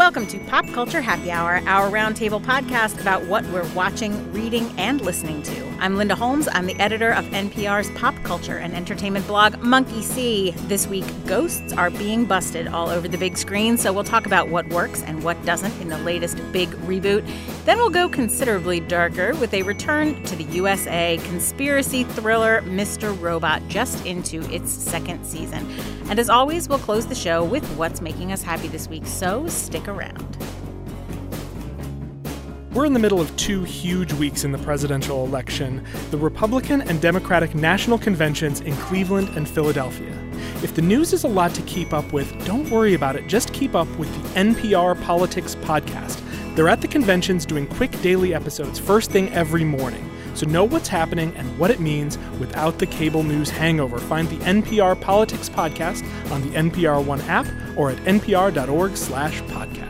Welcome to Pop Culture Happy Hour, our roundtable podcast about what we're watching, reading, and listening to. I'm Linda Holmes. I'm the editor of NPR's pop culture and entertainment blog, Monkey See. This week, ghosts are being busted all over the big screen, so we'll talk about what works and what doesn't in the latest big reboot. Then we'll go considerably darker with a return to the USA conspiracy thriller Mr. Robot, just into its second season. And as always, we'll close the show with what's making us happy this week, so stick around. We're in the middle of two huge weeks in the presidential election, the Republican and Democratic national conventions in Cleveland and Philadelphia. If the news is a lot to keep up with, don't worry about it. Just keep up with the NPR Politics podcast. They're at the conventions doing quick daily episodes first thing every morning. So know what's happening and what it means without the cable news hangover. Find the NPR Politics podcast on the NPR One app or at npr.org/podcasts.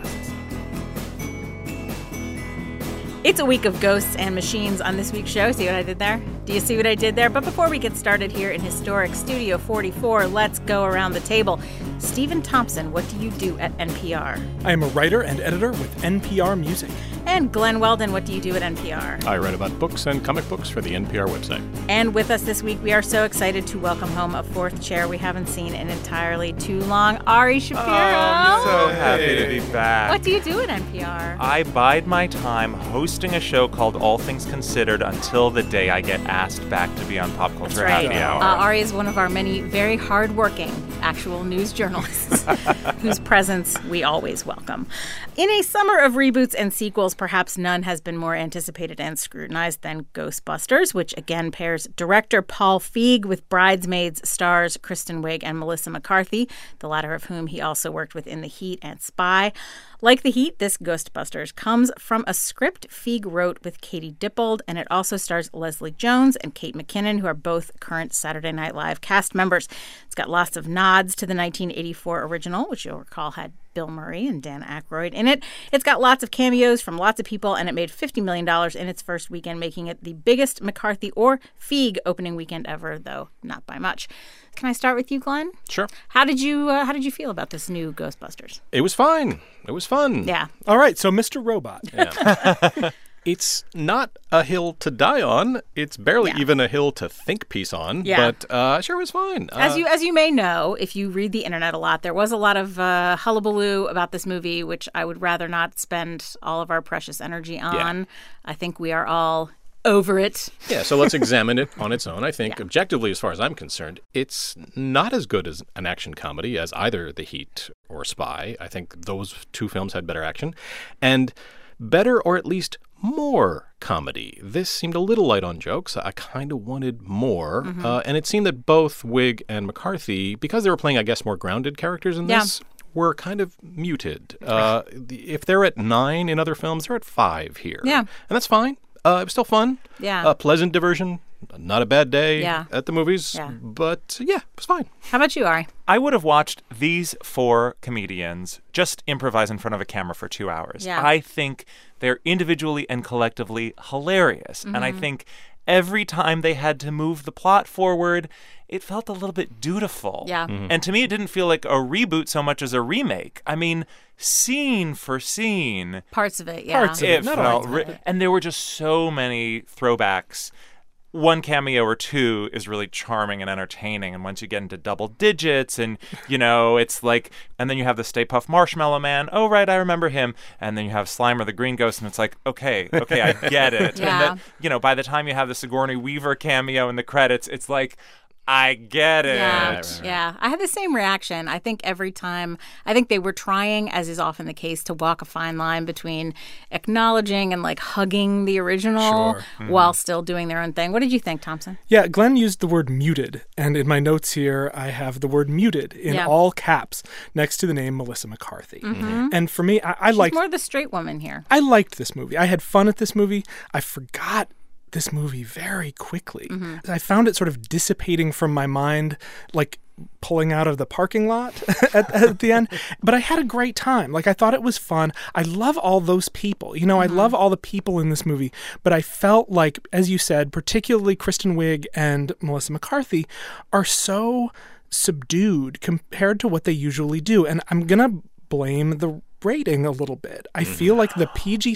It's a week of ghosts and machines on this week's show. See what I did there? Do you see what I did there? But before we get started here in historic Studio 44, let's go around the table. Stephen Thompson, what do you do at NPR? I am a writer and editor with NPR Music. And Glenn Weldon, what do you do at NPR? I write about books and comic books for the NPR website. And with us this week, we are so excited to welcome home a fourth chair we haven't seen in entirely too long, Ari Shapiro. Oh, I'm so happy to be back. What do you do at NPR? I bide my time hosting a show called All Things Considered until the day I get asked back to be on Pop Culture That's right. Happy Hour. Ari is one of our many very hardworking actual news journalists whose presence we always welcome. In a summer of reboots and sequels, perhaps none has been more anticipated and scrutinized than Ghostbusters, which again pairs director Paul Feig with Bridesmaids stars Kristen Wiig and Melissa McCarthy, the latter of whom he also worked with in The Heat and Spy. Like The Heat, this Ghostbusters comes from a script Feig wrote with Katie Dippold, and it also stars Leslie Jones and Kate McKinnon, who are both current Saturday Night Live cast members. It's got lots of nods to the 1984 original, which you'll recall had Bill Murray and Dan Aykroyd in it. It's got lots of cameos from lots of people, and it made $50 million in its first weekend, making it the biggest McCarthy or Feig opening weekend ever, though not by much. Can I start with you, Glenn? Sure. How did you feel about this new Ghostbusters? It was fine. It was fun. Yeah. All right, so Mr. Robot. Yeah. It's not a hill to die on. It's barely even a hill to think piece on. Yeah. But sure, it was fine. As you may know, if you read the internet a lot, there was a lot of hullabaloo about this movie, which I would rather not spend all of our precious energy on. Yeah. I think we are all over it. Yeah, so let's examine it on its own. I think objectively, as far as I'm concerned, it's not as good as an action comedy as either The Heat or Spy. I think those two films had better action. And better, or at least more, comedy. This seemed a little light on jokes. I kind of wanted more. And it seemed that both Wiig and McCarthy, because they were playing, I guess, more grounded characters in this, were kind of muted. If they're at 9 in other films, they're at 5 here. Yeah. And that's fine. It was still fun. Yeah. A pleasant diversion. Not a bad day at the movies. Yeah. But, yeah, it was fine. How about you, Ari? I would have watched these 4 comedians just improvise in front of a camera for 2 hours. Yeah. I think they're individually and collectively hilarious. And I think every time they had to move the plot forward, it felt a little bit dutiful. Yeah. And to me, it didn't feel like a reboot so much as a remake. I mean, scene for scene. Parts of it, yeah. Parts of it, not all of it. And there were just so many throwbacks. One cameo or two is really charming and entertaining. And once you get into double digits and, it's like, and then you have the Stay Puft Marshmallow Man. Oh, right, I remember him. And then you have Slimer the Green Ghost. And it's like, okay, I get it. Yeah. And then, by the time you have the Sigourney Weaver cameo in the credits, it's like, I get it. Yeah. I had the same reaction. I think every time, they were trying, as is often the case, to walk a fine line between acknowledging and hugging the original while still doing their own thing. What did you think, Thompson? Yeah, Glenn used the word muted, and in my notes here, I have the word muted in all caps next to the name Melissa McCarthy. And for me, I liked... She's more the straight woman here. I liked this movie. I had fun at this movie. I forgot this movie very quickly. I found it sort of dissipating from my mind, like pulling out of the parking lot at the end. But I had a great time. I thought it was fun. I love all those people. I love all the people in this movie. But I felt like, as you said, particularly Kristen Wiig and Melissa McCarthy are so subdued compared to what they usually do. And I'm going to blame the rating a little bit. I feel like the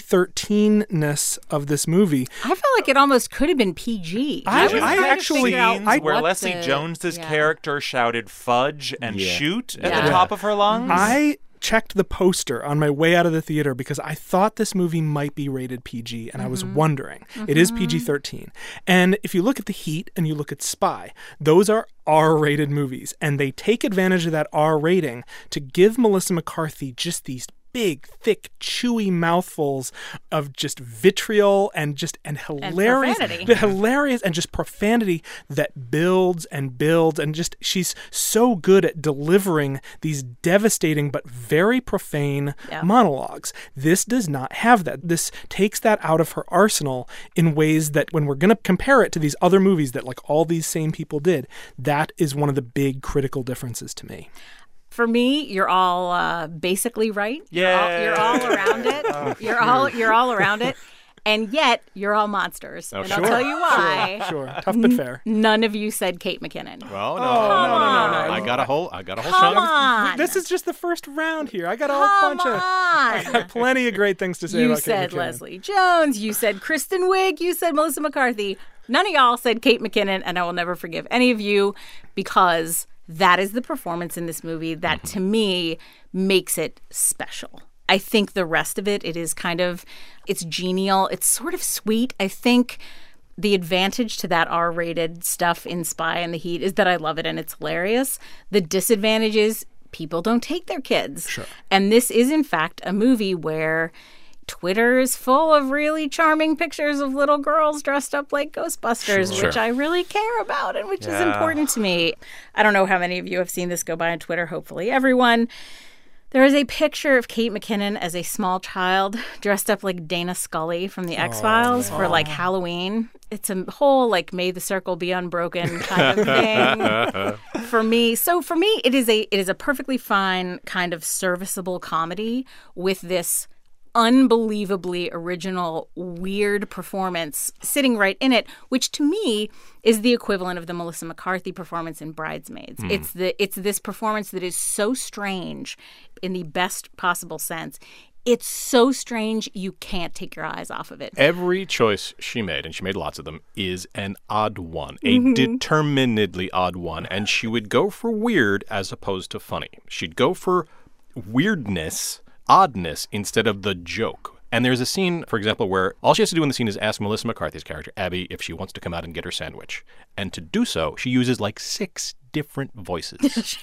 PG-13-ness of this movie. I felt like it almost could have been PG. I was trying to actually- figure out where what Leslie the- Jones's yeah. character shouted "fudge" and Yeah. "shoot" at Yeah. the top of her lungs. I checked the poster on my way out of the theater because I thought this movie might be rated PG, and I was wondering. It is PG-13. And if you look at The Heat and you look at Spy, those are R-rated movies, and they take advantage of that R rating to give Melissa McCarthy just these big, thick, chewy mouthfuls of just vitriol and hilarious, profanity. the hilarious and just profanity that builds and builds, and just she's so good at delivering these devastating but very profane monologues. This does not have that. This takes that out of her arsenal in ways that when we're going to compare it to these other movies that like all these same people did, that is one of the big critical differences to me. For me, you're all basically right. Yeah. You're all around it. You're all around it. And yet, you're all monsters. Oh, and sure. I'll tell you why. Sure. Tough but fair. None of you said Kate McKinnon. Well, no. no. I got a whole Come chunk. on. This is just the first round here. I got a whole Come bunch of on. got plenty of great things to say You about Kate said McKinnon. Leslie Jones. You said Kristen Wiig. You said Melissa McCarthy. None of y'all said Kate McKinnon, and I will never forgive any of you because that is the performance in this movie that, to me, makes it special. I think the rest of it is kind of, it's genial. It's sort of sweet. I think the advantage to that R-rated stuff in Spy and The Heat is that I love it and it's hilarious. The disadvantage is people don't take their kids. Sure. And this is, in fact, a movie where Twitter is full of really charming pictures of little girls dressed up like Ghostbusters, Sure. which I really care about and which is Yeah. important to me. I don't know how many of you have seen this go by on Twitter, hopefully everyone. There is a picture of Kate McKinnon as a small child dressed up like Dana Scully from the X-Files for like Halloween. It's a whole like may the circle be unbroken kind of thing for me. So for me, it is a perfectly fine kind of serviceable comedy with this unbelievably original, weird performance sitting right in it, which to me is the equivalent of the Melissa McCarthy performance in Bridesmaids. It's this performance that is so strange in the best possible sense. It's so strange you can't take your eyes off of it. Every choice she made, and she made lots of them, is an odd one, a determinedly odd one. And she would go for weird as opposed to funny. She'd go for weirdness, oddness, instead of the joke. And there's a scene, for example, where all she has to do in the scene is ask Melissa McCarthy's character, Abby, if she wants to come out and get her sandwich. And to do so, she uses like 6 different voices.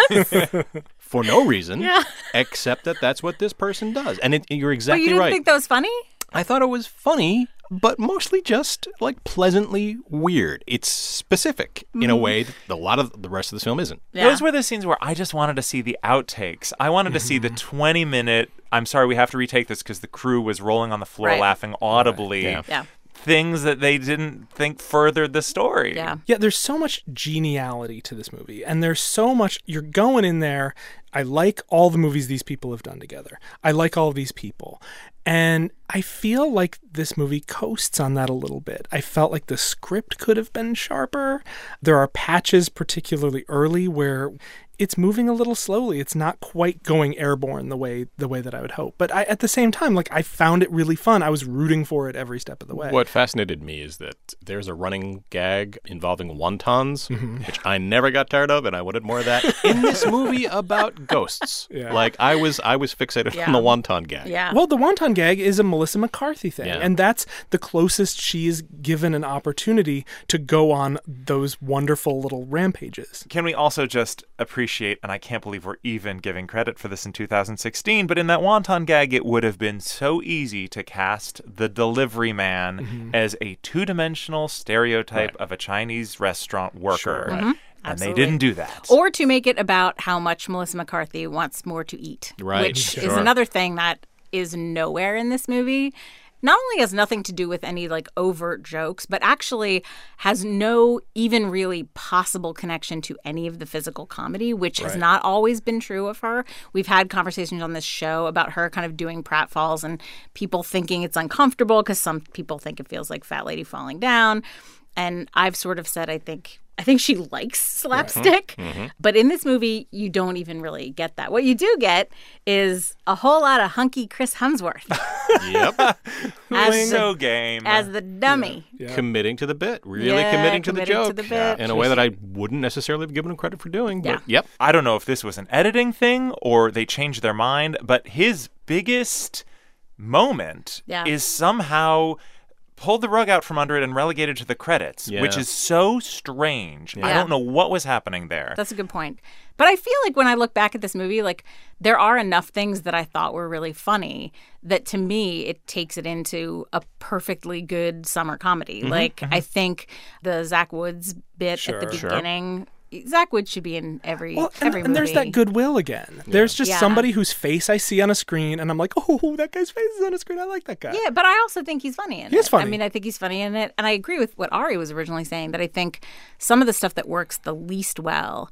For no reason, except that that's what this person does. And you're But exactly you didn't right. think that was funny? I thought it was funny, but mostly just like pleasantly weird. It's specific in a way that a lot of the rest of this film isn't. Yeah. Those were the scenes where I just wanted to see the outtakes. I wanted to see the 20-minute, I'm sorry, we have to retake this because the crew was rolling on the floor Right. laughing audibly. Yeah. Yeah. Things that they didn't think furthered the story. Yeah. Yeah, there's so much geniality to this movie, and there's so much, you're going in there, I like all the movies these people have done together. I like all of these people. And I feel like this movie coasts on that a little bit. I felt like the script could have been sharper. There are patches, particularly early, where it's moving a little slowly. It's not quite going airborne the way that I would hope. But at the same time, like I found it really fun. I was rooting for it every step of the way. What fascinated me is that there's a running gag involving wontons, which I never got tired of, and I wanted more of that in this movie about ghosts. Yeah. Like I was fixated Yeah. on the wonton gag. Yeah. Well, the wonton gag is a Melissa McCarthy thing, Yeah. and that's the closest she's given an opportunity to go on those wonderful little rampages. Can we also just appreciate, and I can't believe we're even giving credit for this in 2016, but in that wonton gag, it would have been so easy to cast the delivery man as a two-dimensional stereotype of a Chinese restaurant worker. Sure. And Absolutely. they didn't do that. Or to make it about how much Melissa McCarthy wants more to eat. Right, Which is sure. another thing that is nowhere in this movie. Not only has nothing to do with any like overt jokes, but actually has no even really possible connection to any of the physical comedy, which has not always been true of her. We've had conversations on this show about her kind of doing pratfalls and people thinking it's uncomfortable because some people think it feels like Fat Lady falling down. And I've sort of said, I think I think she likes slapstick. But in this movie, you don't even really get that. What you do get is a whole lot of hunky Chris Hemsworth Yep. as So game. as the dummy. Yeah. Committing to the bit. Really Yeah, committing to the committing joke. to the bit. In a way that I wouldn't necessarily have given him credit for doing. But yep. I don't know if this was an editing thing or they changed their mind, but his biggest moment is somehow pulled the rug out from under it and relegated to the credits, which is so strange. I don't know what was happening there. That's a good point. But I feel like when I look back at this movie, like there are enough things that I thought were really funny that to me it takes it into a perfectly good summer comedy. Like I think the Zach Woods bit at the beginning. Zach Woods should be in every movie. And there's that goodwill again. Yeah. There's just somebody whose face I see on a screen, and I'm like, oh, that guy's face is on a screen. I like that guy. Yeah, but I also think he's funny in it. He is funny. I mean, I think he's funny in it. And I agree with what Ari was originally saying, that I think some of the stuff that works the least well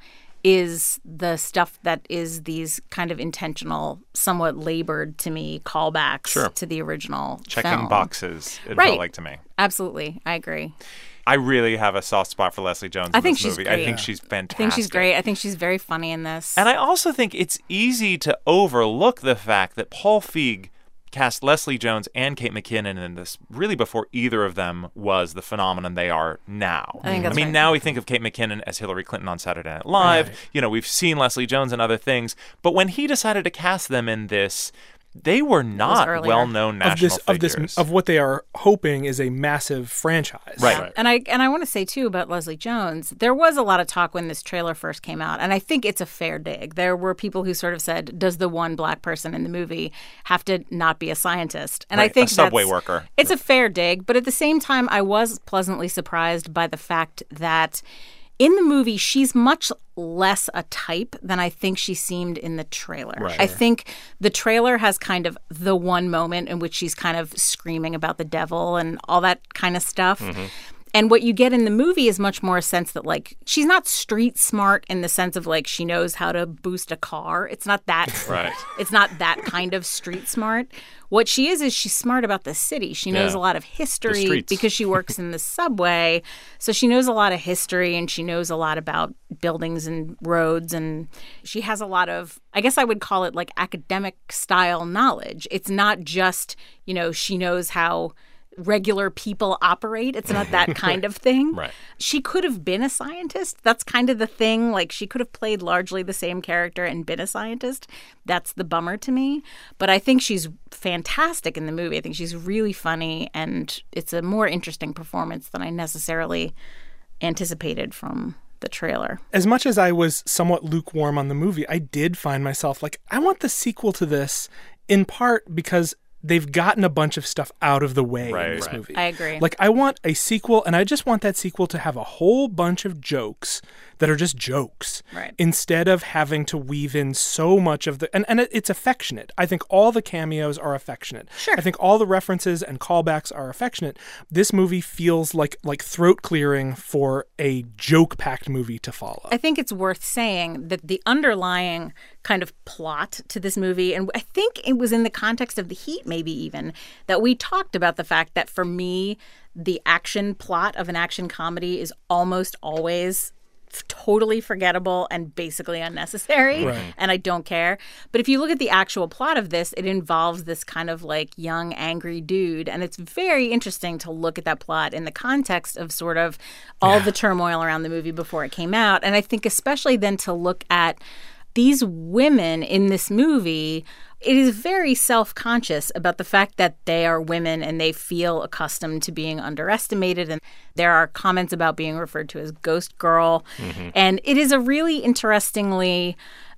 is the stuff that is these kind of intentional, somewhat labored to me callbacks to the original Checking film. boxes, it felt like to me. Absolutely. I agree. I really have a soft spot for Leslie Jones in this movie. I think she's fantastic. I think she's great. I think she's very funny in this. And I also think it's easy to overlook the fact that Paul Feig cast Leslie Jones and Kate McKinnon in this really before either of them was the phenomenon they are now. I think that's right. Now we think of Kate McKinnon as Hillary Clinton on Saturday Night Live. Right. You know, we've seen Leslie Jones in other things. But when he decided to cast them in this, they were not well-known national figures. Of what they are hoping is a massive franchise. Right. And I want to say, too, about Leslie Jones, there was a lot of talk when this trailer first came out, and I think it's a fair dig. There were people who sort of said, does the one black person in the movie have to not be a scientist? And I think a subway worker. It's a fair dig, but at the same time, I was pleasantly surprised by the fact that in the movie, she's much less a type than I think she seemed in the trailer. Right. I think the trailer has kind of the one moment in which she's kind of screaming about the devil and all that kind of stuff. Mm-hmm. And what you get in the movie is much more a sense that, like, she's not street smart in the sense of, like, she knows how to boost a car. It's not that. Right. It's not that kind of street smart. What she is she's smart about the city. She knows a lot of history because she works in the subway. So she knows a lot of history and she knows a lot about buildings and roads. And she has a lot of, I guess I would call it like academic style knowledge. It's not just, you know, she knows how regular people operate. It's not that kind of thing. Right. She could have been a scientist. That's kind of the thing. Like, she could have played largely the same character and been a scientist. That's the bummer to me. But I think she's fantastic in the movie. I think she's really funny, and it's a more interesting performance than I necessarily anticipated from the trailer. As much as I was somewhat lukewarm on the movie, I did find myself like, I want the sequel to this, in part because they've gotten a bunch of stuff out of the way in this movie. I agree. Like, I want a sequel, and I just want that sequel to have a whole bunch of jokes that are just jokes. Right. Instead of having to weave in so much of the... And it's affectionate. I think all the cameos are affectionate. Sure. I think all the references and callbacks are affectionate. This movie feels like throat clearing for a joke-packed movie to follow. I think it's worth saying that the underlying kind of plot to this movie, and I think it was in the context of The Heat maybe even, that we talked about the fact that for me, the action plot of an action comedy is almost always totally forgettable and basically unnecessary, and I don't care. But if you look at the actual plot of this, it involves this kind of like young, angry dude, and it's very interesting to look at that plot in the context of sort of all the turmoil around the movie before it came out. And I think especially then to look at these women in this movie, it is very self-conscious about the fact that they are women and they feel accustomed to being underestimated. And there are comments about being referred to as ghost girl. Mm-hmm. And it is a really interestingly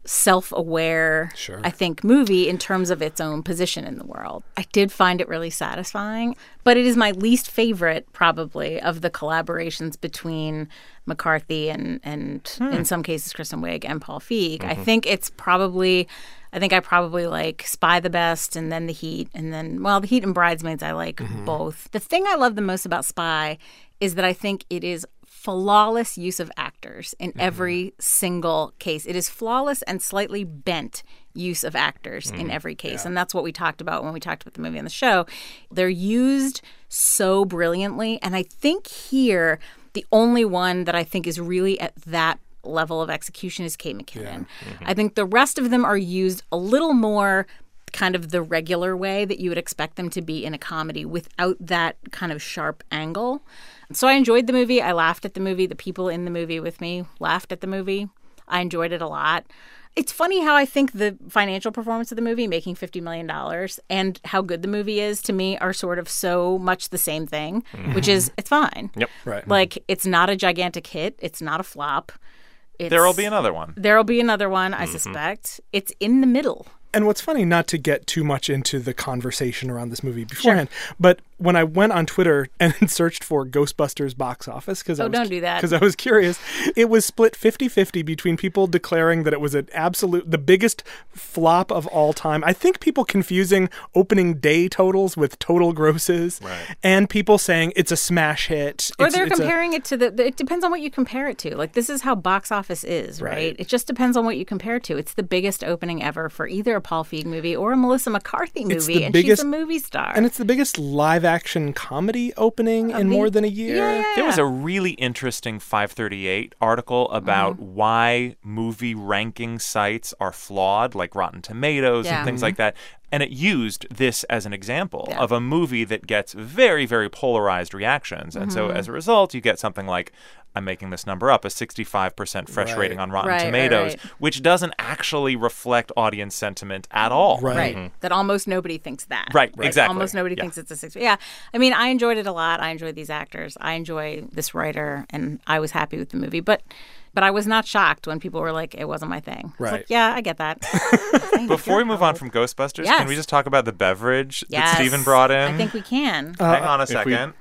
self-aware, I think, movie in terms of its own position in the world. I did find it really satisfying, but it is my least favorite, probably, of the collaborations between McCarthy and in some cases, Kristen Wiig and Paul Feig. Mm-hmm. I think I probably like Spy the best, and then The Heat, and then, well, The Heat and Bridesmaids I like both. The thing I love the most about Spy is that I think it is flawless use of actors in every single case. It is flawless and slightly bent use of actors in every case. And that's what we talked about when we talked about the movie on the show. They're used so brilliantly. And I think here The only one that I think is really at that level of execution is Kate McKinnon. Yeah. I think the rest of them are used a little more kind of the regular way that you would expect them to be in a comedy without that kind of sharp angle. So I enjoyed the movie. I laughed at the movie. The people in the movie with me laughed at the movie. I enjoyed it a lot. It's funny how I think the financial performance of the movie, making $50 million, and how good the movie is, to me, are sort of so much the same thing, which is it's fine. Yep. Right. Like, it's not a gigantic hit. It's not a flop. There'll be another one. There'll be another one, I suspect. It's in the middle. And what's funny, not to get too much into the conversation around this movie beforehand, but when I went on Twitter and searched for Ghostbusters box office, because don't do that. Because I was curious, it was split 50-50 between people declaring that it was the biggest flop of all time. I think people confusing opening day totals with total grosses, and people saying it's a smash hit. Or they're comparing it to it depends on what you compare it to. Like, this is how box office is, right? It just depends on what you compare it to. It's the biggest opening ever for either a Paul Feig movie or a Melissa McCarthy movie, and she's a movie star. And it's the biggest live-action comedy opening in more than a year. Yeah. There was a really interesting 538 article about why movie ranking sites are flawed, like Rotten Tomatoes and things like that. And it used this as an example of a movie that gets very, very polarized reactions. And so as a result, you get something like, I'm making this number up, a 65% fresh rating on Rotten Tomatoes, which doesn't actually reflect audience sentiment at all. That almost nobody thinks that. Right. Exactly. Almost nobody thinks it's a 60. Yeah. I mean, I enjoyed it a lot. I enjoyed these actors. I enjoy this writer, and I was happy with the movie. But I was not shocked when people were like, it wasn't my thing. Right. It's like, yeah, I get that. Before we move on from Ghostbusters, can we just talk about the beverage that Stephen brought in? I think we can. Hang on a second.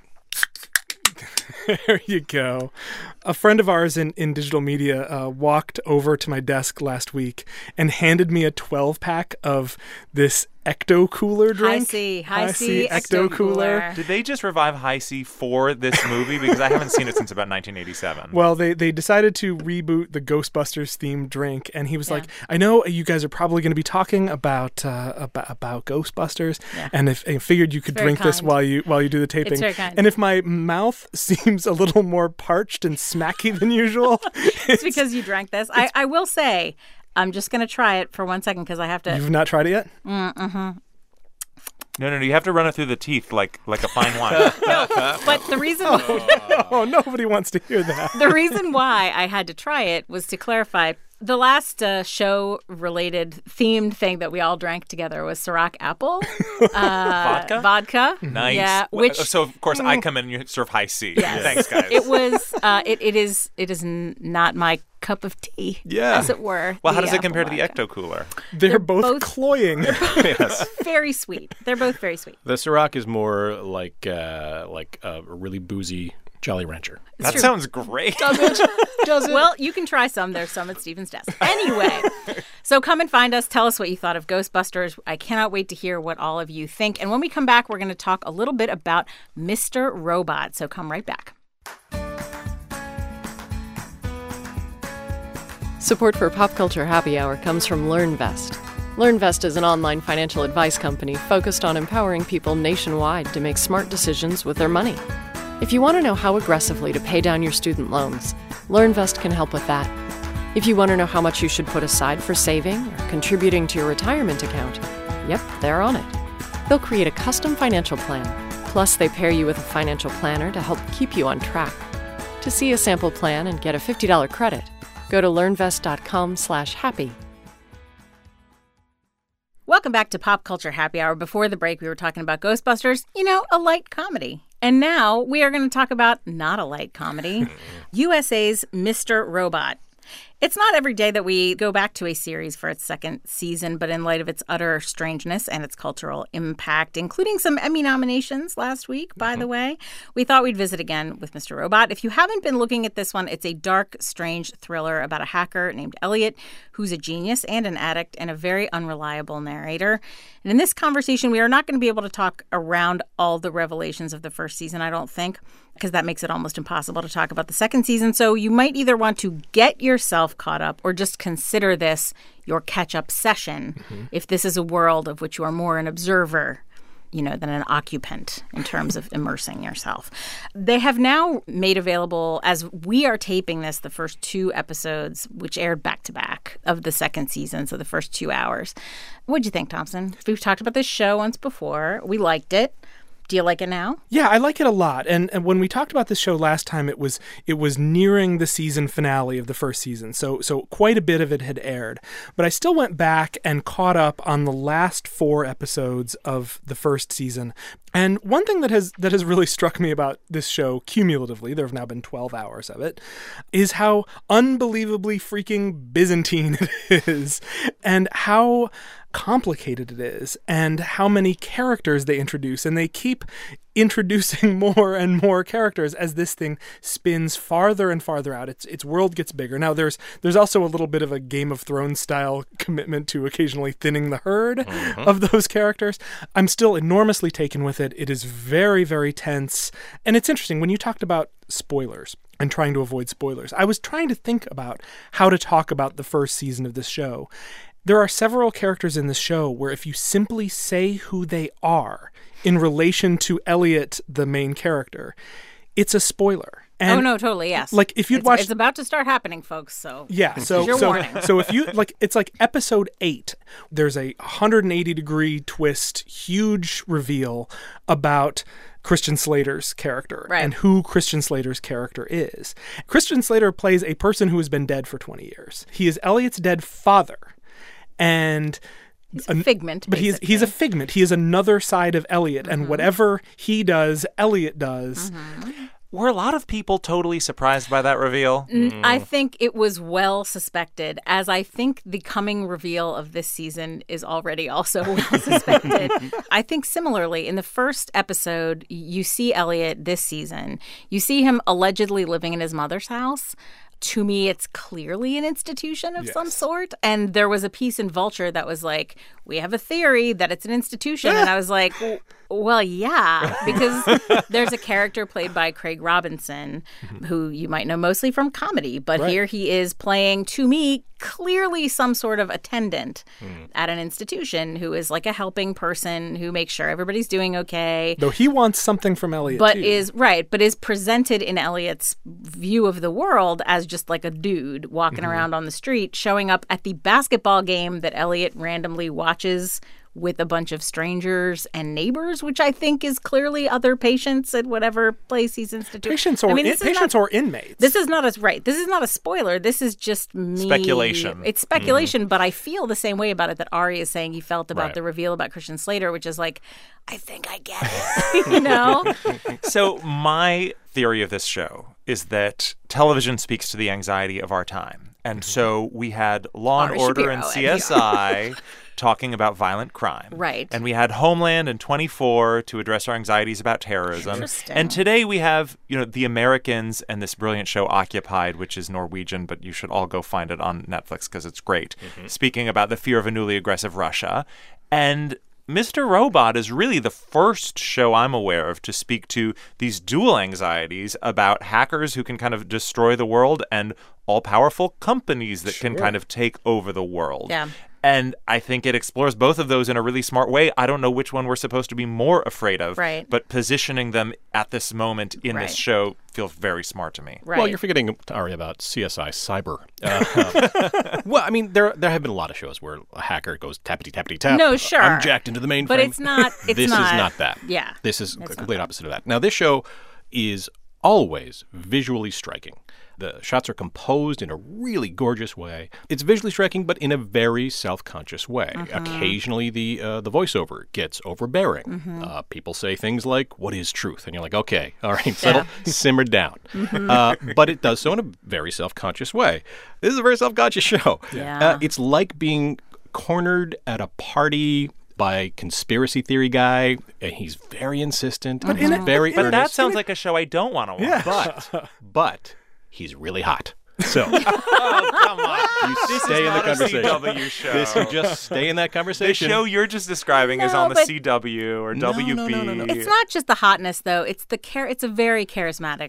There you go. A friend of ours in digital media walked over to my desk last week and handed me a 12-pack of this Ecto Cooler drink. High C Ecto Cooler. Did they just revive High C for this movie? Because I haven't seen it since about 1987. Well, they decided to reboot the Ghostbusters themed drink, and he was like, "I know you guys are probably going to be talking about Ghostbusters, and I figured you could drink this while you do the taping. It's very kind. And if my mouth seems a little more parched and smacky than usual, it's because you drank this. I will say, I'm just going to try it for 1 second because I have to. You've not tried it yet? Mm-hmm. No, you have to run it through the teeth like a fine wine. No, but the reason... Oh, nobody wants to hear that. The reason why I had to try it was to clarify. The last show-related themed thing that we all drank together was Ciroc Apple. Vodka. Nice. Yeah, so, of course, I come in and you serve High C. Yes. Thanks, guys. It was... it is not my cup of tea, as it were. Well, how does it compare to the Ecto Cooler? They're both cloying. Yes. Very sweet. They're both very sweet. The Ciroc is more like a really boozy Jolly Rancher. That sounds great. Does it? Well, you can try some. There's some at Stephen's desk. Anyway, so come and find us. Tell us what you thought of Ghostbusters. I cannot wait to hear what all of you think. And when we come back, we're going to talk a little bit about Mr. Robot. So come right back. Support for Pop Culture Happy Hour comes from LearnVest. LearnVest is an online financial advice company focused on empowering people nationwide to make smart decisions with their money. If you want to know how aggressively to pay down your student loans, LearnVest can help with that. If you want to know how much you should put aside for saving or contributing to your retirement account, yep, they're on it. They'll create a custom financial plan. Plus, they pair you with a financial planner to help keep you on track. To see a sample plan and get a $50 credit, go to learnvest.com/happy. Welcome back to Pop Culture Happy Hour. Before the break, we were talking about Ghostbusters, a light comedy. And now we are going to talk about not a light comedy, USA's Mr. Robot. It's not every day that we go back to a series for its second season, but in light of its utter strangeness and its cultural impact, including some Emmy nominations last week, by the way, we thought we'd visit again with Mr. Robot. If you haven't been looking at this one, it's a dark, strange thriller about a hacker named Elliot, who's a genius and an addict and a very unreliable narrator. And in this conversation, we are not going to be able to talk around all the revelations of the first season, I don't think, because that makes it almost impossible to talk about the second season. So you might either want to get yourself caught up or just consider this your catch-up session if this is a world of which you are more an observer than an occupant in terms of immersing yourself. They have now made available, as we are taping this, the first 2 episodes, which aired back to back of the second season, so the first 2 hours. What'd you think, Thompson? We've talked about this show once before. We liked it. Do you like it now? Yeah, I like it a lot. And when we talked about this show last time, it was nearing the season finale of the first season. So quite a bit of it had aired. But I still went back and caught up on the last 4 episodes of the first season. And one thing that has really struck me about this show cumulatively, there have now been 12 hours of it, is how unbelievably freaking Byzantine it is, and how complicated it is, and how many characters they introduce. And they keep introducing more and more characters as this thing spins farther and farther out. Its world gets bigger. Now there's also a little bit of a Game of Thrones style commitment to occasionally thinning the herd of those characters. I'm still enormously taken with it. It is very, very tense. And it's interesting, when you talked about spoilers and trying to avoid spoilers, I was trying to think about how to talk about the first season of this show. There are several characters in this show where if you simply say who they are in relation to Elliot, the main character, it's a spoiler. And oh, no, totally, yes. Like, if you'd watched... It's about to start happening, folks, so... Yeah, so if you... It's like episode 8. There's a 180-degree twist, huge reveal about Christian Slater's character and who Christian Slater's character is. Christian Slater plays a person who has been dead for 20 years. He is Elliot's dead father. And he's a figment, but he's a figment. He is another side of Elliot, and whatever he does, Elliot does. Were a lot of people totally surprised by that reveal? I think it was well suspected, as I think the coming reveal of this season is already also well suspected. I think similarly, in the first episode, you see Elliot this season. You see him allegedly living in his mother's house. To me, it's clearly an institution of some sort. And there was a piece in Vulture that was like, we have a theory that it's an institution. And I was like, well, yeah, because there's a character played by Craig Robinson, who you might know mostly from comedy. But here he is playing, to me, clearly some sort of attendant at an institution who is like a helping person who makes sure everybody's doing okay. Though he wants something from Elliot, but too. is presented in Elliot's view of the world as just like a dude walking around on the street, showing up at the basketball game that Elliot randomly watches with a bunch of strangers and neighbors, which I think is clearly other patients at whatever place he's instituted. Patients or inmates. This is not This is not a spoiler. This is just me. Speculation. It's speculation, but I feel the same way about it that Ari is saying he felt about the reveal about Christian Slater, which is like, I think I get it. So my theory of this show is that television speaks to the anxiety of our time. And so we had Law and Order and CSI talking about violent crime. Right. And we had Homeland and 24 to address our anxieties about terrorism. Interesting. And today we have, The Americans and this brilliant show Occupied, which is Norwegian, but you should all go find it on Netflix because it's great. Speaking about the fear of a newly aggressive Russia. And Mr. Robot is really the first show I'm aware of to speak to these dual anxieties about hackers who can kind of destroy the world and all-powerful companies that can kind of take over the world. Yeah. And I think it explores both of those in a really smart way. I don't know which one we're supposed to be more afraid of, but positioning them at this moment in this show feels very smart to me. Right. Well, you're forgetting, Ari, about CSI Cyber. Well, I mean, there have been a lot of shows where a hacker goes tappity-tappity-tap. No, sure. I'm jacked into the mainframe. But it's not. This is not that. Yeah. This is the complete opposite of that. Now, this show is always visually striking. The shots are composed in a really gorgeous way. It's visually striking, but in a very self-conscious way. Occasionally, the voiceover gets overbearing. People say things like, "What is truth?" And you're like, "Okay, all right, settle, simmer down." But it does so in a very self-conscious way. This is a very self-conscious show. Yeah. It's like being cornered at a party by a conspiracy theory guy, and he's very insistent. But that sounds like a show I don't want to watch. Yeah. But he's really hot. So, come on. You stay in the conversation. CW show. You just stay in that conversation. The show you're just describing is on the CW or WB. No. It's not just the hotness, though. It's a very charismatic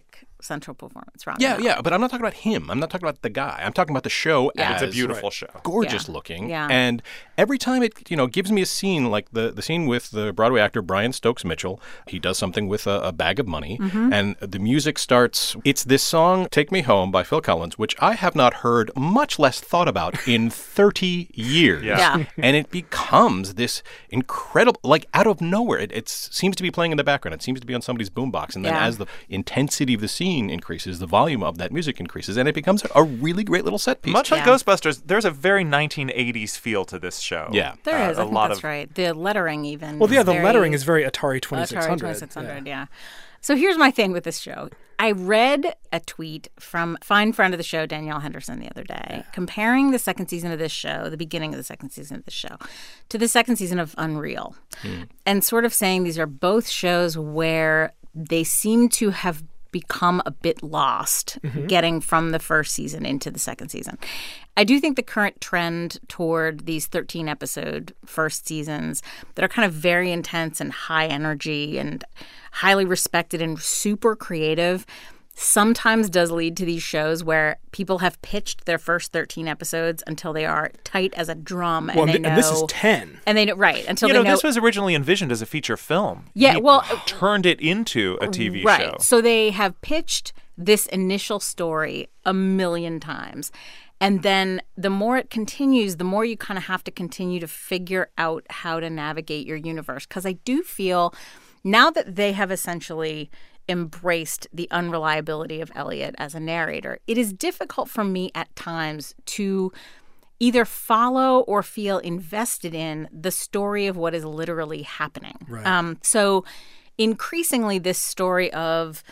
central performance. Rami Yeah, Malek. yeah, but I'm not talking about him. I'm not talking about the guy. I'm talking about the show Yeah. as It's a beautiful show. gorgeous Yeah. looking. Yeah. And every time it, gives me a scene like the scene with the Broadway actor Brian Stokes Mitchell. He does something with a bag of money, and the music starts. It's this song, Take Me Home by Phil Collins, which I have not heard, much less thought about, in 30 years. Yeah. And it becomes this incredible, like out of nowhere. It seems to be playing in the background. It seems to be on somebody's boombox. And then Yeah. as the intensity of the scene increases, the volume of that music increases, and it becomes a really great little set piece. Much like Yeah. Ghostbusters, there's a very 1980s feel to this show. Yeah. There is. I a think lot that's of right. The lettering even. Well, yeah, is the very lettering is very Atari 2600. Atari 2600, yeah. So here's my thing with this show. I read a tweet from a fine friend of the show, Danielle Henderson, the other day, comparing the second season of this show, the beginning of the second season of this show, to the second season of Unreal. And sort of saying these are both shows where they seem to have become a bit lost getting from the first season into the second season. I do think the current trend toward these 13-episode first seasons that are kind of very intense and high energy and highly respected and super creative sometimes does lead to these shows where people have pitched their first 13 episodes until they are tight as a drum. Well, and they know, and this is 10. And they know, right, until You they know, know. this was originally envisioned as a feature film. Yeah, He well, turned it into a TV right. show. So they have pitched this initial story a million times. And then the more it continues, the more you kind of have to continue to figure out how to navigate your universe. Because I do feel now that they have essentially embraced the unreliability of Elliot as a narrator, it is difficult for me at times to either follow or feel invested in the story of what is literally happening. Right. So increasingly this story of,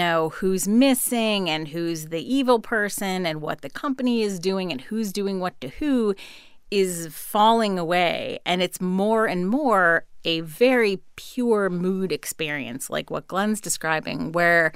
who's missing and who's the evil person and what the company is doing and who's doing what to who is falling away. And it's more and more a very pure mood experience, like what Glenn's describing, where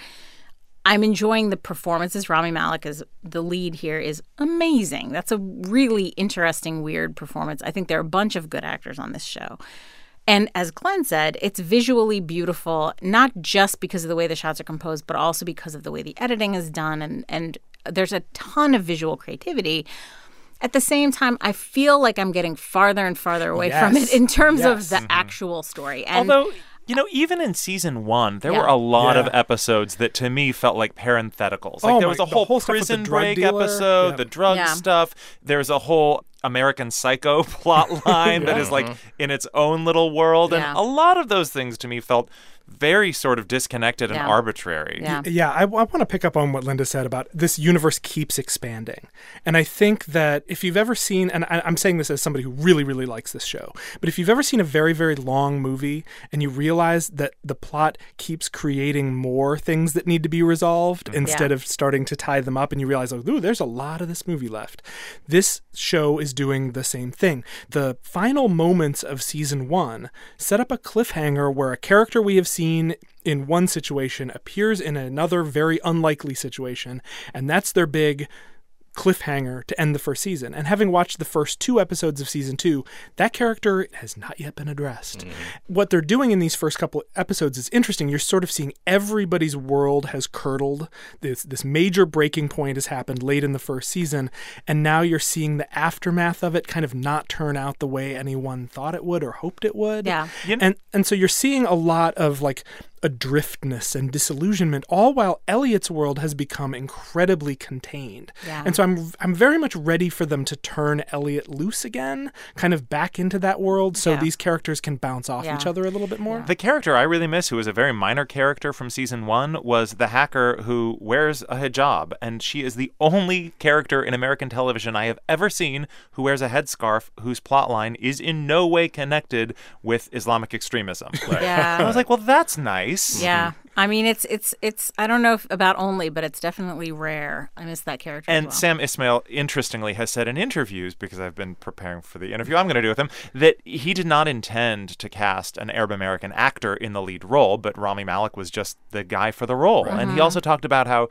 I'm enjoying the performances. Rami Malek as the lead here is amazing. That's a really interesting, weird performance. I think there are a bunch of good actors on this show. And as Glenn said, it's visually beautiful, not just because of the way the shots are composed, but also because of the way the editing is done. And there's a ton of visual creativity. At the same time, I feel like I'm getting farther and farther away from it in terms of the actual story. And Although, even in season 1, there Yeah. were a lot of Yeah. episodes that to me felt like parentheticals. Like Oh there my- was a the whole whole stuff with the prison drug break dealer. episode, Yeah. the drug Yeah. stuff. There's a whole American Psycho plot line that is like in its own little world. Yeah. And a lot of those things to me felt very sort of disconnected and Yeah. arbitrary. Yeah. Yeah, I want to pick up on what Linda said about this universe keeps expanding. And I think that if you've ever seen, and I'm saying this as somebody who really, really likes this show, but if you've ever seen a very, very long movie and you realize that the plot keeps creating more things that need to be resolved instead of starting to tie them up, and you realize, like, ooh, there's a lot of this movie left. This show is doing the same thing. The final moments of season 1 set up a cliffhanger where a character we have seen in one situation appears in another very unlikely situation, and that's their big cliffhanger to end the first season. And having watched the first 2 episodes of season 2, that character has not yet been addressed. What they're doing in these first couple episodes is interesting. You're sort of seeing everybody's world has curdled. This major breaking point has happened late in the first season, and now you're seeing the aftermath of it kind of not turn out the way anyone thought it would or hoped it would. Yeah. And so you're seeing a lot of like adriftness and disillusionment, all while Elliot's world has become incredibly contained. Yeah. And so I'm very much ready for them to turn Elliot loose again, kind of back into that world, so these characters can bounce off each other a little bit more. The character I really miss, who was a very minor character from season 1, was the hacker who wears a hijab. And she is the only character in American television I have ever seen who wears a headscarf whose plotline is in no way connected with Islamic extremism. Yeah. I was like, well, that's nice. Yeah. I mean, it's I don't know about only, but it's definitely rare. I miss that character as And well. Sam Ismail, interestingly, has said in interviews, because I've been preparing for the interview I'm going to do with him, that he did not intend to cast an Arab American actor in the lead role, but Rami Malek was just the guy for the role. Mm-hmm. And he also talked about how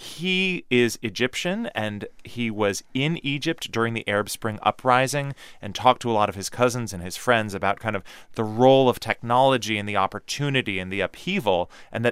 he is Egyptian and he was in Egypt during the Arab Spring uprising and talked to a lot of his cousins and his friends about kind of the role of technology and the opportunity and the upheaval, and that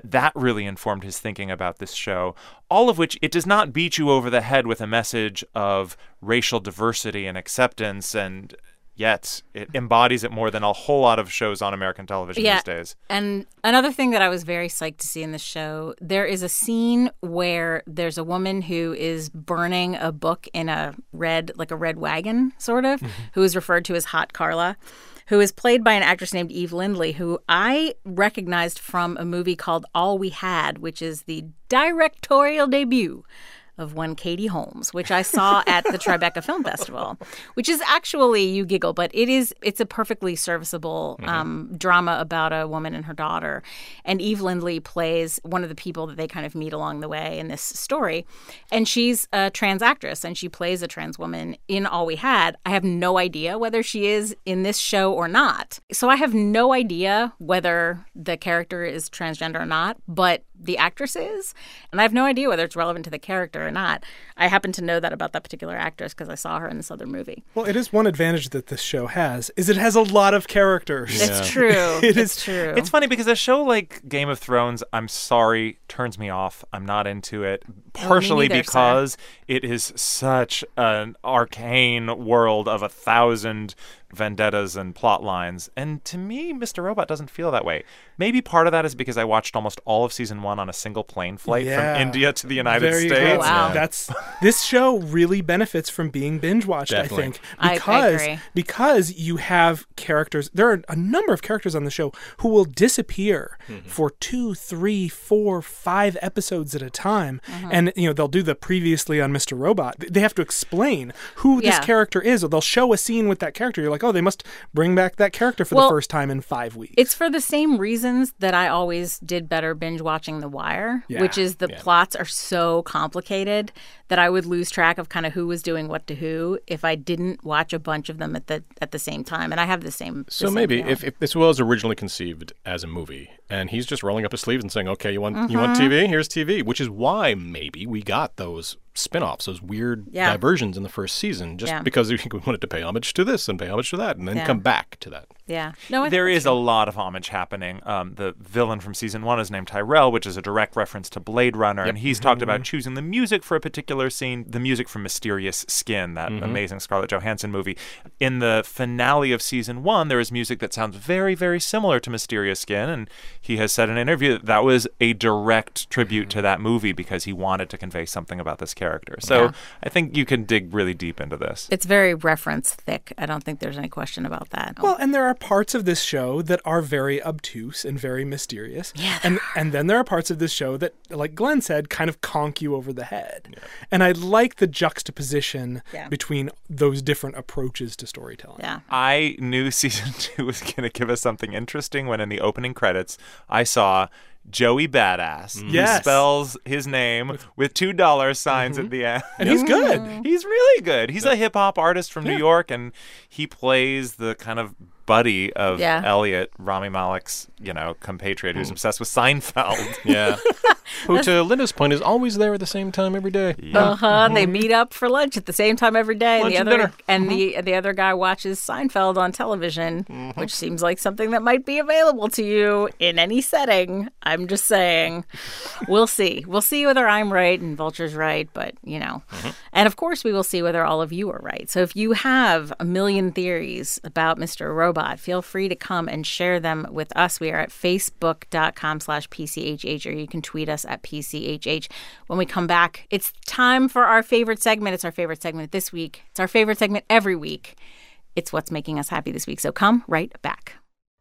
that really informed his thinking about this show. All of which, it does not beat you over the head with a message of racial diversity and acceptance, and yet it embodies it more than a whole lot of shows on American television these days. And another thing that I was very psyched to see in the show, there is a scene where there's a woman who is burning a book in a red wagon, sort of, who is referred to as Hot Carla, who is played by an actress named Eve Lindley, who I recognized from a movie called All We Had, which is the directorial debut of one Katie Holmes, which I saw at the Tribeca Film Festival, which is actually, you giggle, but it's a perfectly serviceable drama about a woman and her daughter. And Eve Lindley plays one of the people that they kind of meet along the way in this story. And she's a trans actress, and she plays a trans woman in All We Had. I have no idea whether she is in this show or not. So I have no idea whether the character is transgender or not, but the actress is. And I have no idea whether it's relevant to the character or not. I happen to know that about that particular actress because I saw her in this other movie. Well, it is one advantage that this show has, is it has a lot of characters. Yeah. It's true. It's true. It's funny because a show like Game of Thrones, I'm sorry, turns me off. I'm not into it. Partially because it is such an arcane world of 1,000 vendettas and plot lines. And to me, Mr. Robot doesn't feel that way. Maybe part of that is because I watched almost all of season 1 on a single plane flight from India to the United States. Oh, wow. This show really benefits from being binge watched, I think. I agree. Because you have characters. There are a number of characters on the show who will disappear for 2, 3, 4, 5 episodes at a time. And they'll do the previously on Mr. Robot. They have to explain who this character is, or they'll show a scene with that character. You're like, oh, they must bring back that character for the first time in 5 weeks. It's for the same reasons that I always did better binge watching The Wire, which is the plots are so complicated that I would lose track of kind of who was doing what to who if I didn't watch a bunch of them at the same time. And I have the same. So maybe if this was originally conceived as a movie, and he's just rolling up his sleeves and saying, "Okay, you want TV? Here's TV," which is why maybe we got those spin-offs, those weird diversions in the first season, just because we wanted to pay homage to this and pay homage to that, and then come back to that. Yeah, no, there is a lot of homage happening. The villain from season 1 is named Tyrell, which is a direct reference to Blade Runner, and he's talked about choosing the music for a particular scene, the music from Mysterious Skin, that amazing Scarlett Johansson movie. In the finale of season 1, there is music that sounds very, very similar to Mysterious Skin, and he has said in an interview that was a direct tribute to that movie because he wanted to convey something about this character. So I think you can dig really deep into this. It's very reference thick. I don't think there's any question about that. Well, and there are parts of this show that are very obtuse and very mysterious. Yeah, and then there are parts of this show that, like Glenn said, kind of conk you over the head. Yeah. And I like the juxtaposition between those different approaches to storytelling. Yeah. I knew season 2 was going to give us something interesting when in the opening credits I saw Joey Badass. He spells his name with $2 signs at the end. And he's good. He's really good. He's a hip-hop artist from New York, and he plays the kind of buddy of Elliot, Rami Malek's, compatriot who's obsessed with Seinfeld. Yeah. Who, to Linda's point, is always there at the same time every day. Yeah. They meet up for lunch at the same time every day. Lunch and dinner. And the other guy watches Seinfeld on television, which seems like something that might be available to you in any setting. I'm just saying. We'll see. We'll see whether I'm right and Vulture's right, but, And, of course, we will see whether all of you are right. So if you have a million theories about Mr. Robot, feel free to come and share them with us. We are at facebook.com/PCHH, or you can tweet us at PCHH. When we come back, it's time for our favorite segment. It's our favorite segment this week. It's our favorite segment every week. It's what's making us happy this week. So come right back.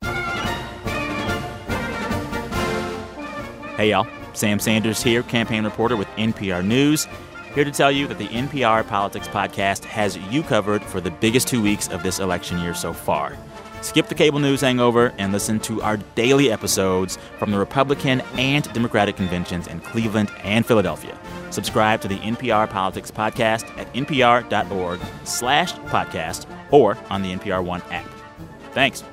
Hey, y'all. Sam Sanders here, campaign reporter with NPR News. Here to tell you that the NPR Politics Podcast has you covered for the biggest 2 weeks of this election year so far. Skip the cable news hangover and listen to our daily episodes from the Republican and Democratic conventions in Cleveland and Philadelphia. Subscribe to the NPR Politics Podcast at npr.org/podcast or on the NPR One app. Thanks.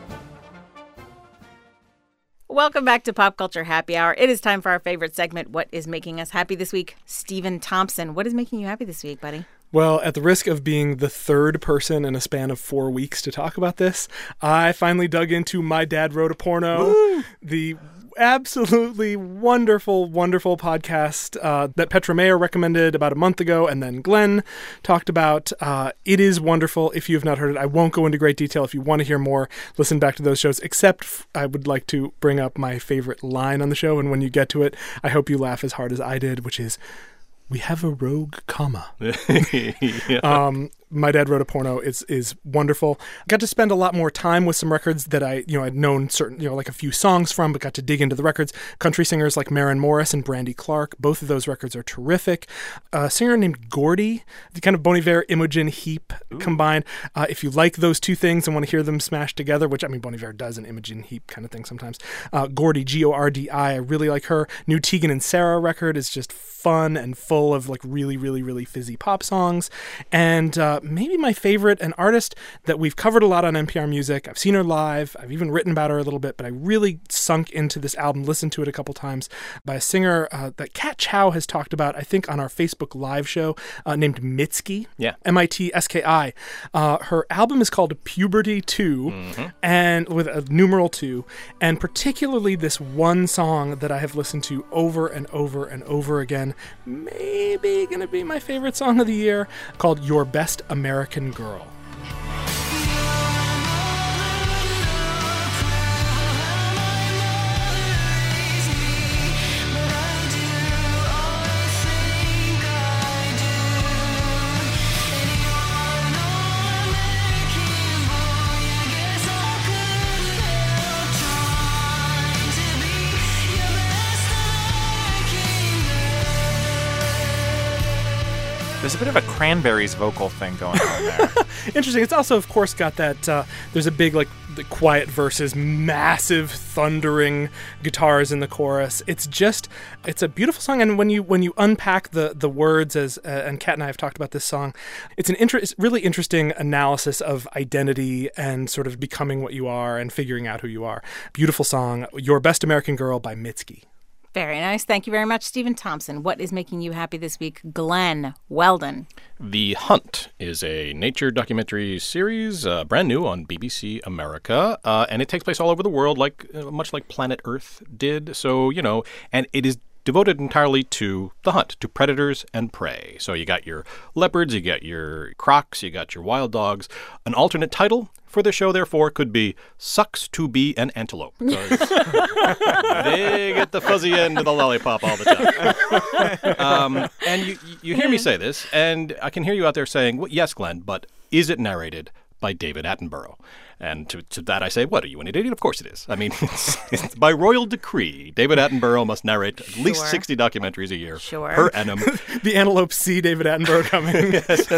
Welcome back to Pop Culture Happy Hour. It is time for our favorite segment, What is Making Us Happy This Week? Stephen Thompson, what is making you happy this week, buddy? Well, at the risk of being the third person in a span of 4 weeks to talk about this, I finally dug into My Dad Wrote a Porno, the absolutely wonderful, wonderful podcast that Petra Mayer recommended about a month ago, and then Glenn talked about. It is wonderful. If you have not heard it, I won't go into great detail. If you want to hear more, listen back to those shows, except I would like to bring up my favorite line on the show, and when you get to it, I hope you laugh as hard as I did, which is, "We have a rogue comma." Yeah. My Dad Wrote a Porno is wonderful. Got to spend a lot more time with some records that I'd known certain, like a few songs from, but got to dig into the records. Country singers like Maren Morris and Brandy Clark. Both of those records are terrific. A singer named Gordy, the kind of Bon Iver, Imogen Heap combined. If you like those two things and want to hear them smashed together, which, Bon Iver does an Imogen Heap kind of thing sometimes. Gordy, Gordi, I really like her. New Tegan and Sarah record is just fun and full of really, really, really fizzy pop songs. And maybe my favorite, an artist that we've covered a lot on NPR Music. I've seen her live. I've even written about her a little bit, but I really sunk into this album, listened to it a couple times, by a singer that Kat Chow has talked about, I think, on our Facebook Live show, named Mitski. Yeah. Mitski. Her album is called Puberty 2, and with a numeral 2, and particularly this one song that I have listened to over and over and over again, maybe going to be my favorite song of the year, called Your Best American Girl. There's a bit of a Cranberries vocal thing going on there. Interesting. It's also, of course, got that, there's a big, the quiet verses, massive thundering guitars in the chorus. It's a beautiful song. And when you unpack the words, and Kat and I have talked about this song, it's really interesting analysis of identity and sort of becoming what you are and figuring out who you are. Beautiful song, Your Best American Girl by Mitski. Very nice. Thank you very much, Stephen Thompson. What is making you happy this week? Glenn Weldon. The Hunt is a nature documentary series, brand new on BBC America, and it takes place all over the world, much like Planet Earth did. So, and it is devoted entirely to the hunt, to predators and prey. So you got your leopards, you got your crocs, you got your wild dogs. An alternate title for the show, therefore, could be Sucks to Be an Antelope. Because they get the fuzzy end of the lollipop all the time. And you hear me say this, and I can hear you out there saying, well, yes, Glenn, but is it narrated by David Attenborough? And to that I say, what, are you an idiot? Of course it is. It's by royal decree. David Attenborough must narrate at least 60 documentaries a year per annum. The antelopes see David Attenborough coming. Yes,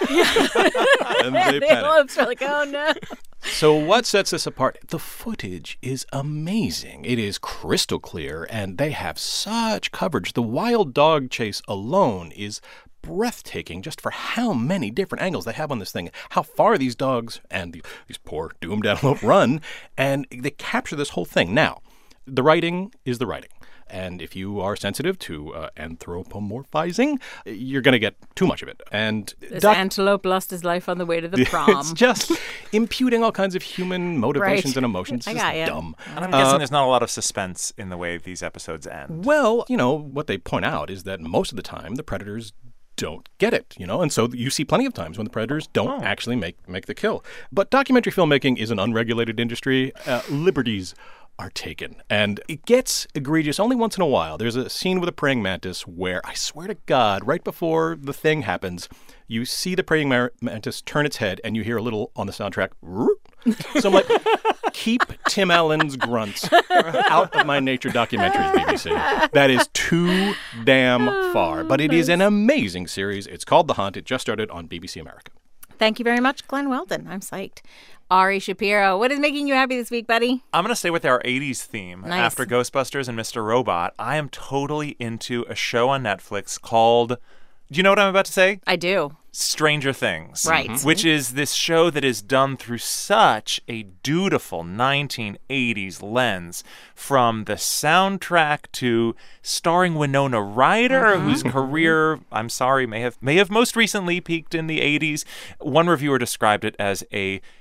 and they the antelopes are like, oh no. So what sets this apart? The footage is amazing. It is crystal clear, and they have such coverage. The wild dog chase alone is breathtaking just for how many different angles they have on this thing, how far these dogs and these poor doomed antelope run, and they capture this whole thing. Now, the writing is the writing. And if you are sensitive to anthropomorphizing, you're going to get too much of it. And this antelope lost his life on the way to the prom. It's just imputing all kinds of human motivations and emotions. It's just dumb. And I'm guessing there's not a lot of suspense in the way these episodes end. Well, what they point out is that most of the time the predators don't get it, and so you see plenty of times when the predators don't actually make the kill. But documentary filmmaking is an unregulated industry. Liberties are taken, and it gets egregious only once in a while. There's a scene with a praying mantis where, I swear to God, right before the thing happens, you see the praying mantis turn its head, and you hear a little on the soundtrack. So I'm like, keep Tim Allen's grunts out of my nature documentaries, BBC. That is too damn far. But it is an amazing series. It's called The Hunt. It just started on BBC America. Thank you very much, Glenn Weldon. I'm psyched. Ari Shapiro, what is making you happy this week, buddy? I'm going to stay with our 80s theme. Nice. After Ghostbusters and Mr. Robot, I am totally into a show on Netflix called, do you know what I'm about to say? I do. Stranger Things. Right. Which is this show that is done through such a dutiful 1980s lens, from the soundtrack to starring Winona Ryder, whose career, I'm sorry, may have most recently peaked in the 80s. One reviewer described it as a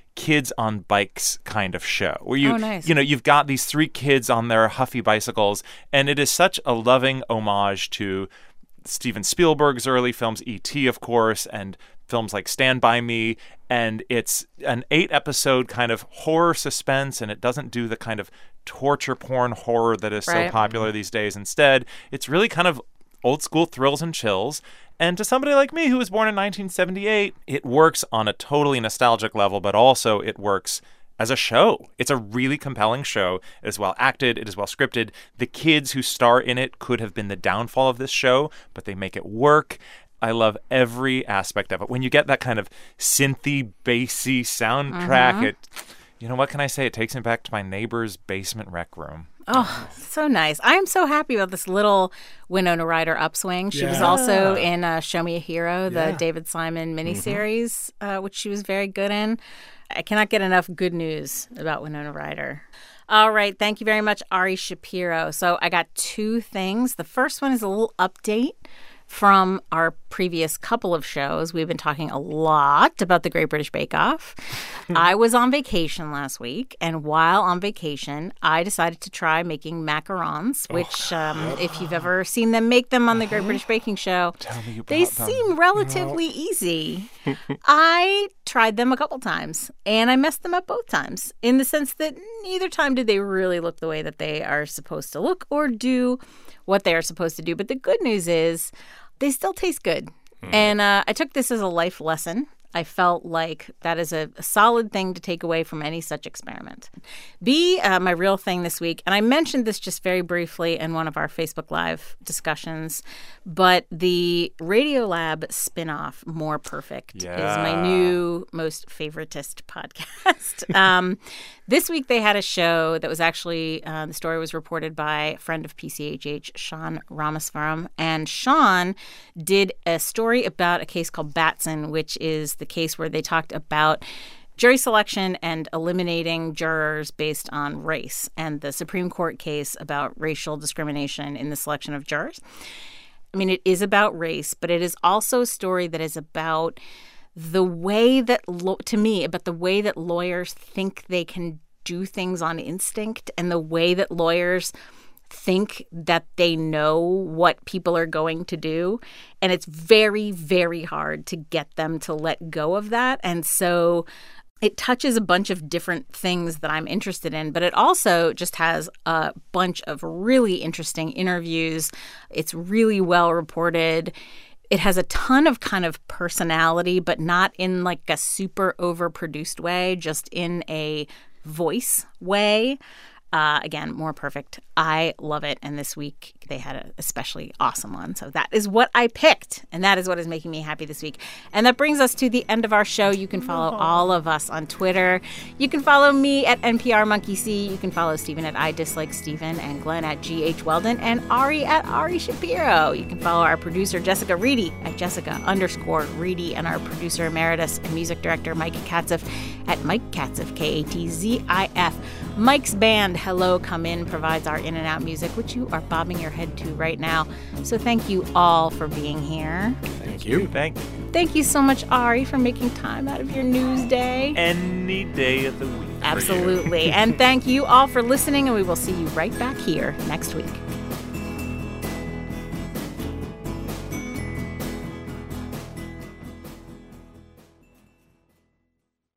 kids on bikes kind of show where you, Oh, nice. you know, you've got these 3 kids on their Huffy bicycles, and it is such a loving homage to Steven Spielberg's early films, E.T., of course, and films like Stand By Me. And it's an 8-episode kind of horror suspense, and it doesn't do the kind of torture porn horror that is so Right. popular these days. Instead, it's really kind of old school thrills and chills. And to somebody like me who was born in 1978, it works on a totally nostalgic level, but also it works as a show. It's a really compelling show. It is well acted. It is well scripted. The kids who star in it could have been the downfall of this show, but they make it work. I love every aspect of it. When you get that kind of synthy, bassy soundtrack, it, you know, what can I say? It takes me back to my neighbor's basement rec room. Oh, so nice. I am so happy about this little Winona Ryder upswing. She was Yeah. also in Show Me a Hero, the Yeah. David Simon miniseries, which she was very good in. I cannot get enough good news about Winona Ryder. All right. Thank you very much, Ari Shapiro. So I got 2 things. The first one is a little update from our previous couple of shows. We've been talking a lot about the Great British Bake Off. I was on vacation last week, and while on vacation, I decided to try making macarons, which, if you've ever seen them make them on the Great British Baking Show, Tell me about they them. seem relatively easy. I tried them a couple times, and I messed them up both times, in the sense that neither time did they really look the way that they are supposed to look or do what they are supposed to do. But the good news is they still taste good. And I took this as a life lesson. I felt like that is a solid thing to take away from any such experiment. B, my real thing this week, and I mentioned this just very briefly in one of our Facebook Live discussions, but the Radiolab spinoff, More Perfect, is my new most favoritist podcast. This week they had a show that was actually, the story was reported by a friend of PCHH, Sean Ramaswaram. And Sean did a story about a case called Batson, which is the case where they talked about jury selection and eliminating jurors based on race, and the Supreme Court case about racial discrimination in the selection of jurors. I mean, it is about race, but it is also a story that is about the way that, to me, about the way that lawyers think they can do things on instinct, and the way that lawyers think that they know what people are going to do. And it's very, very hard to get them to let go of that. And so it touches a bunch of different things that I'm interested in, but it also just has a bunch of really interesting interviews. It's really well reported. It has a ton of kind of personality, but not in like a super overproduced way, just in a voice way. Again, More Perfect. I love it. And this week they had an especially awesome one. So that is what I picked. And that is what is making me happy this week. And that brings us to the end of our show. You can follow all of us on Twitter. You can follow me at NPRMonkeyC. You can follow Stephen at IDislikeStephen, and Glenn at GH Weldon, and Ari at Ari Shapiro. You can follow our producer Jessica Reedy at Jessica_Reedy, and our producer emeritus and music director Mike Katzif at Mike Katzif, Katzif. Mike's band Hello Come In provides our in and out music, which you are bobbing your head to right now. So thank you all for being here. Thank you. Thank you. Thank you so much, Ari, for making time out of your news day. Any day of the week. for you. Absolutely. And thank you all for listening, and we will see you right back here next week.